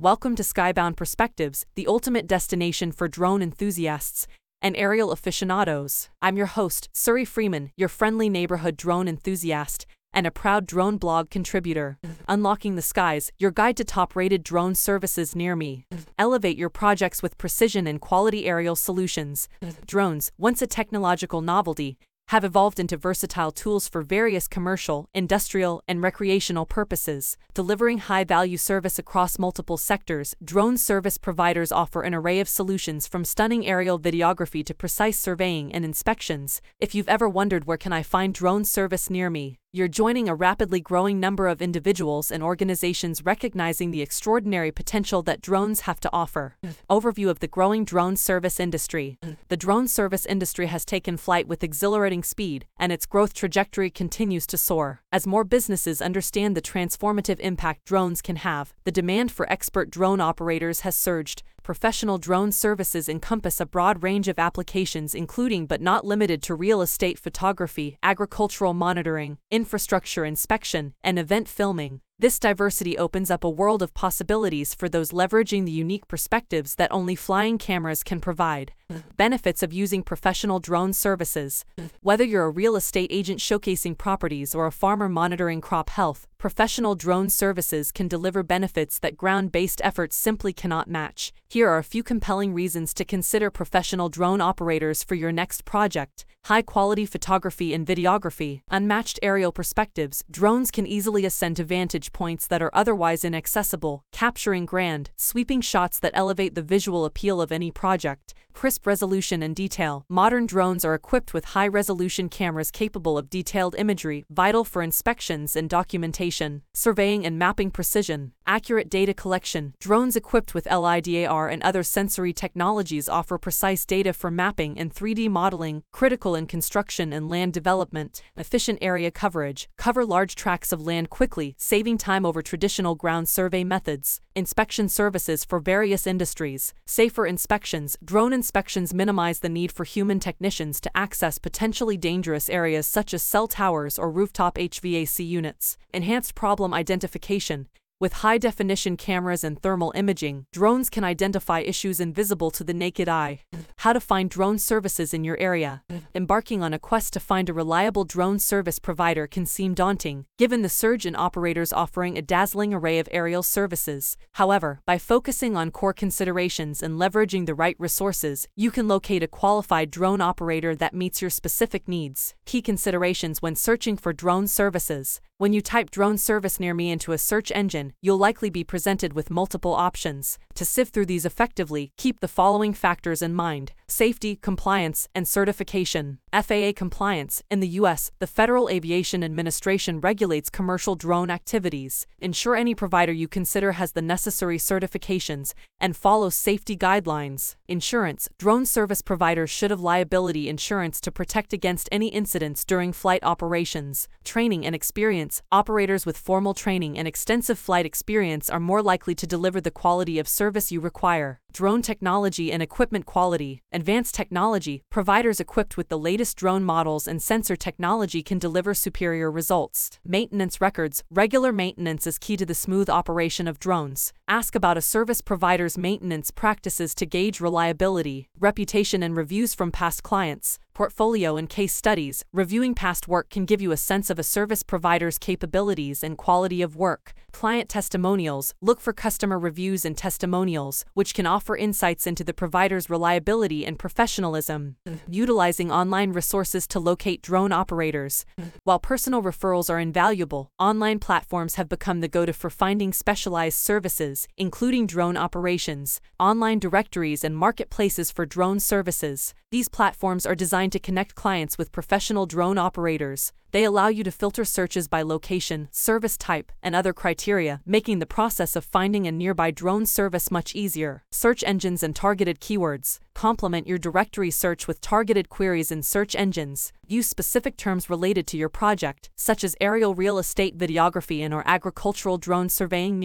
Welcome to Skybound Perspectives, the ultimate destination for drone enthusiasts and aerial aficionados. I'm your host, Suri Freeman, your friendly neighborhood drone enthusiast and a proud drone blog contributor. Unlocking the skies, your guide to top-rated drone services near me. Elevate your projects with precision and quality aerial solutions. Drones, once a technological novelty, have evolved into versatile tools for various commercial, industrial, and recreational purposes. Delivering high-value service across multiple sectors, drone service providers offer an array of solutions from stunning aerial videography to precise surveying and inspections. If you've ever wondered where can I find drone service near me, you're joining a rapidly growing number of individuals and organizations recognizing the extraordinary potential that drones have to offer. Overview of the growing drone service industry. The drone service industry has taken flight with exhilarating speed, and its growth trajectory continues to soar. As more businesses understand the transformative impact drones can have, the demand for expert drone operators has surged. Professional drone services encompass a broad range of applications including but not limited to real estate photography, agricultural monitoring, infrastructure inspection, and event filming. This diversity opens up a world of possibilities for those leveraging the unique perspectives that only flying cameras can provide. Benefits of using professional drone services. Whether you're a real estate agent showcasing properties or a farmer monitoring crop health, professional drone services can deliver benefits that ground-based efforts simply cannot match. Here are a few compelling reasons to consider professional drone operators for your next project. High-quality photography and videography. Unmatched aerial perspectives. Drones can easily ascend to vantage points that are otherwise inaccessible, capturing grand, sweeping shots that elevate the visual appeal of any project. Crisp resolution and detail. Modern drones are equipped with high-resolution cameras capable of detailed imagery, vital for inspections and documentation. Surveying and mapping precision. Accurate data collection. Drones equipped with LiDAR and other sensory technologies offer precise data for mapping and 3D modeling, critical in construction and land development. Efficient area coverage. Cover large tracts of land quickly, saving time over traditional ground survey methods. Inspection services for various industries. Safer inspections. Drone inspections minimize the need for human technicians to access potentially dangerous areas such as cell towers or rooftop HVAC units. Enhanced problem identification. With high-definition cameras and thermal imaging, drones can identify issues invisible to the naked eye. How to find drone services in your area. Embarking on a quest to find a reliable drone service provider can seem daunting, given the surge in operators offering a dazzling array of aerial services. However, by focusing on core considerations and leveraging the right resources, you can locate a qualified drone operator that meets your specific needs. Key considerations when searching for drone services. When you type drone service near me into a search engine, you'll likely be presented with multiple options. To sift through these effectively, keep the following factors in mind: safety, compliance, and certification. FAA compliance. In the U.S., the Federal Aviation Administration regulates commercial drone activities. Ensure any provider you consider has the necessary certifications and follows safety guidelines. Insurance. Drone service providers should have liability insurance to protect against any incidents during flight operations. Training and experience. Operators with formal training and extensive flight experience are more likely to deliver the quality of service you require. Drone technology and equipment quality. Advanced technology. Providers equipped with the latest drone models and sensor technology can deliver superior results. Maintenance records. Regular maintenance is key to the smooth operation of drones. Ask about a service provider's maintenance practices to gauge reliability. Reputation and reviews from past clients. Portfolio and case studies. Reviewing past work can give you a sense of a service provider's capabilities and quality of work. Client testimonials. Look for customer reviews and testimonials, which can offer insights into the provider's reliability and professionalism. Utilizing online resources to locate drone operators. While personal referrals are invaluable, online platforms have become the go-to for finding specialized services, including drone operations. Online directories and marketplaces for drone services. These platforms are designed to connect clients with professional drone operators. They allow you to filter searches by location, service type, and other criteria, making the process of finding a nearby drone service much easier. Search engines and targeted keywords. Complement your directory search with targeted queries in search engines. Use specific terms related to your project, such as aerial real estate videography and/or agricultural drone surveying near me.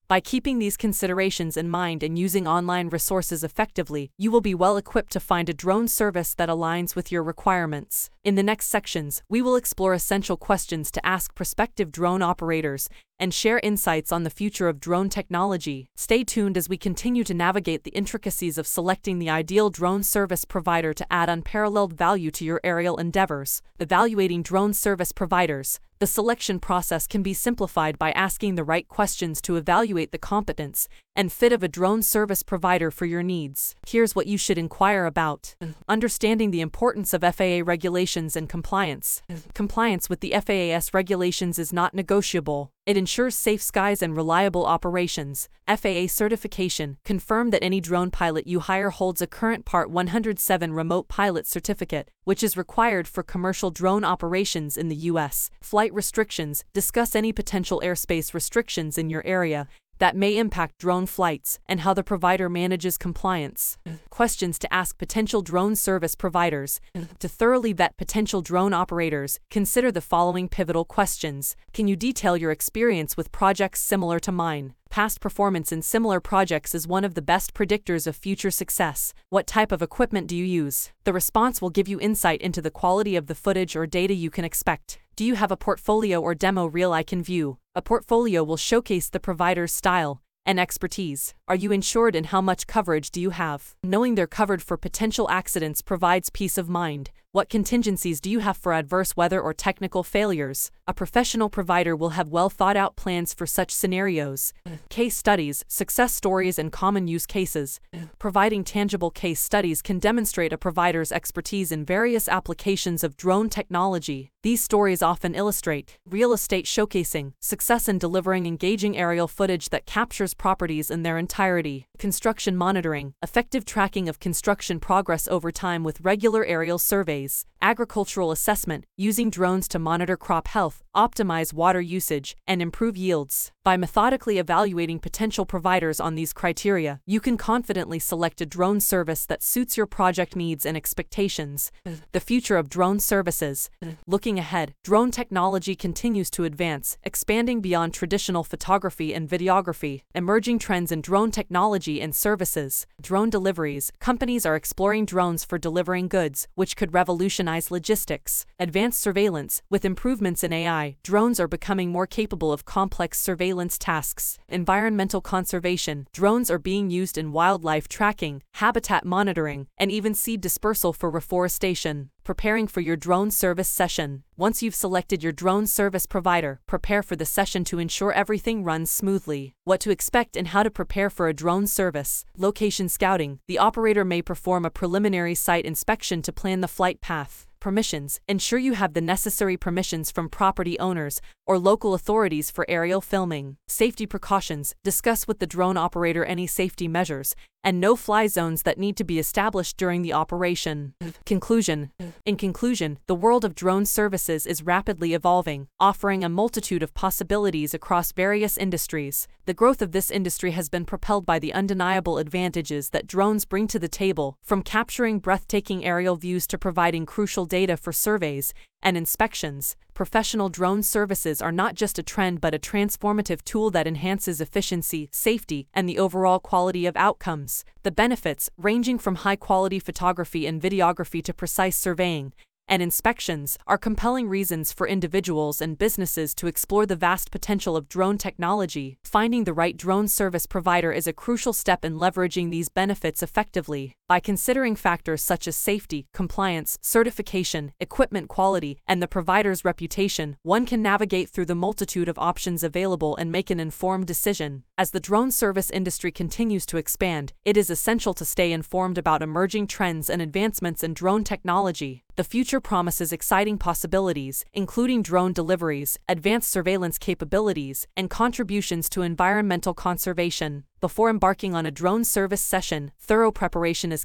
By keeping these considerations in mind and using online resources effectively, you will be well equipped to find a drone service that aligns with your requirements. In the next sections, we will explore essential questions to ask prospective drone operators and share insights on the future of drone technology. Stay tuned as we continue to navigate the intricacies of selecting the ideal drone service provider to add unparalleled value to your aerial endeavors. Evaluating drone service providers. The selection process can be simplified by asking the right questions to evaluate the competence and fit of a drone service provider for your needs. Here's what you should inquire about. Understanding the importance of FAA regulations and compliance. Compliance with the FAA's regulations is not negotiable. It ensures safe skies and reliable operations. FAA certification. Confirm that any drone pilot you hire holds a current Part 107 remote pilot certificate, which is required for commercial drone operations in the U.S. Flight restrictions. Discuss any potential airspace restrictions in your area that may impact drone flights and how the provider manages compliance. Questions to ask potential drone service providers. To thoroughly vet potential drone operators, consider the following pivotal questions. Can you detail your experience with projects similar to mine? Past performance in similar projects is one of the best predictors of future success. What type of equipment do you use? The response will give you insight into the quality of the footage or data you can expect. Do you have a portfolio or demo reel I can view? A portfolio will showcase the provider's style and expertise. Are you insured and how much coverage do you have? Knowing they're covered for potential accidents provides peace of mind. What contingencies do you have for adverse weather or technical failures? A professional provider will have well thought out plans for such scenarios. Case studies, success stories, and common use cases. Providing tangible case studies can demonstrate a provider's expertise in various applications of drone technology. These stories often illustrate real estate showcasing, success in delivering engaging aerial footage that captures properties in their entirety. Construction monitoring, effective tracking of construction progress over time with regular aerial surveys. Agricultural assessment, using drones to monitor crop health, optimize water usage, and improve yields. By methodically evaluating potential providers on these criteria, you can confidently select a drone service that suits your project needs and expectations. The future of drone services. Looking ahead, drone technology continues to advance, expanding beyond traditional photography and videography. Emerging trends in drone technology and services. Drone deliveries. Companies are exploring drones for delivering goods, which could revolutionize logistics. Advanced surveillance. With improvements in AI, drones are becoming more capable of complex surveillance tasks. Environmental conservation. Drones are being used in wildlife tracking, habitat monitoring, and even seed dispersal for reforestation. Preparing for your drone service session. Once you've selected your drone service provider, prepare for the session to ensure everything runs smoothly. What to expect and how to prepare for a drone service. Location scouting. The operator may perform a preliminary site inspection to plan the flight path. Permissions. Ensure you have the necessary permissions from property owners or local authorities for aerial filming. Safety precautions. Discuss with the drone operator any safety measures and no-fly zones that need to be established during the operation. Conclusion. In conclusion, the world of drone services is rapidly evolving, offering a multitude of possibilities across various industries. The growth of this industry has been propelled by the undeniable advantages that drones bring to the table, from capturing breathtaking aerial views to providing crucial data for surveys and inspections. Professional drone services are not just a trend but a transformative tool that enhances efficiency, safety, and the overall quality of outcomes. The benefits, ranging from high-quality photography and videography to precise surveying and inspections, are compelling reasons for individuals and businesses to explore the vast potential of drone technology. Finding the right drone service provider is a crucial step in leveraging these benefits effectively. By considering factors such as safety, compliance, certification, equipment quality, and the provider's reputation, one can navigate through the multitude of options available and make an informed decision. As the drone service industry continues to expand, it is essential to stay informed about emerging trends and advancements in drone technology. The future promises exciting possibilities, including drone deliveries, advanced surveillance capabilities, and contributions to environmental conservation. Before embarking on a drone service session, thorough preparation is key.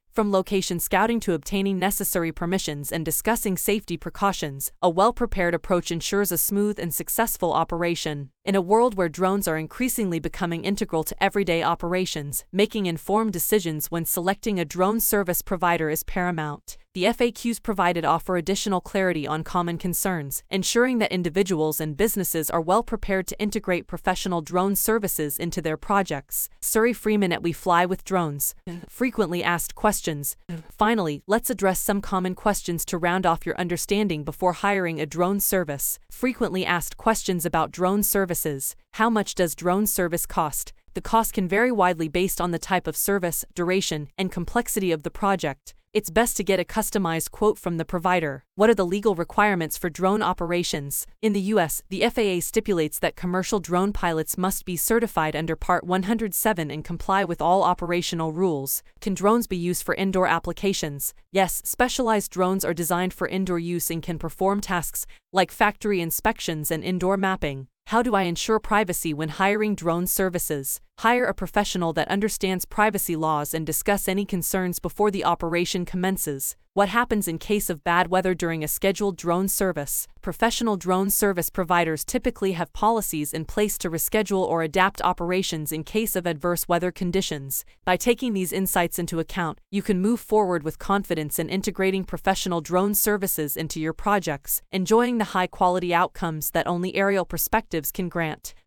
From location scouting to obtaining necessary permissions and discussing safety precautions, a well-prepared approach ensures a smooth and successful operation. In a world where drones are increasingly becoming integral to everyday operations, making informed decisions when selecting a drone service provider is paramount. The FAQs provided offer additional clarity on common concerns, ensuring that individuals and businesses are well prepared to integrate professional drone services into their projects. Suri Freeman at We Fly with Drones. Frequently asked questions. Finally, let's address some common questions to round off your understanding before hiring a drone service. Frequently asked questions about drone services. How much does drone service cost? The cost can vary widely based on the type of service, duration, and complexity of the project. It's best to get a customized quote from the provider. What are the legal requirements for drone operations? In the US, the FAA stipulates that commercial drone pilots must be certified under Part 107 and comply with all operational rules. Can drones be used for indoor applications? Yes, specialized drones are designed for indoor use and can perform tasks like factory inspections and indoor mapping. How do I ensure privacy when hiring drone services? Hire a professional that understands privacy laws and discuss any concerns before the operation commences. What happens in case of bad weather during a scheduled drone service? Professional drone service providers typically have policies in place to reschedule or adapt operations in case of adverse weather conditions. By taking these insights into account, you can move forward with confidence in integrating professional drone services into your projects, enjoying the high-quality outcomes that only aerial perspectives can grant.